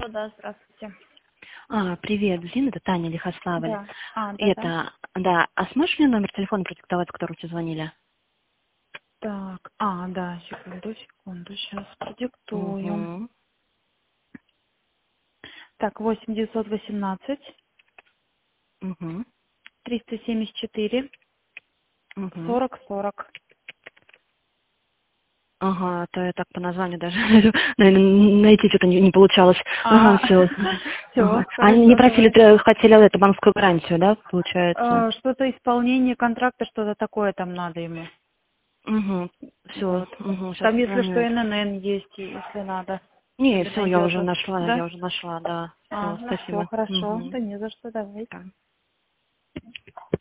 Да, здравствуйте. Привет, Зин, это Таня Лихославль. Да. Да. Да, а сможешь мне номер телефона продиктовать, с которого тебе звонили? Так, да, сейчас продиктую. Угу, Так, 8 918 угу, 374 угу. 40 40. Ага, то я так по названию даже, наверное, найти что-то не получалось. Ага, все. Все, Ага. Они не хорошо, просили, давай. хотели эту банковскую гарантию, да, получается? Что-то исполнение контракта, что-то такое там надо ему. Угу, все, Вот. угу, сейчас Там, если что, звоню. ННН есть, если надо. Не, Или все, я найдет уже он. Да? нашла, да. Все, Ну все, спасибо. хорошо. Угу. Да не за что, давай.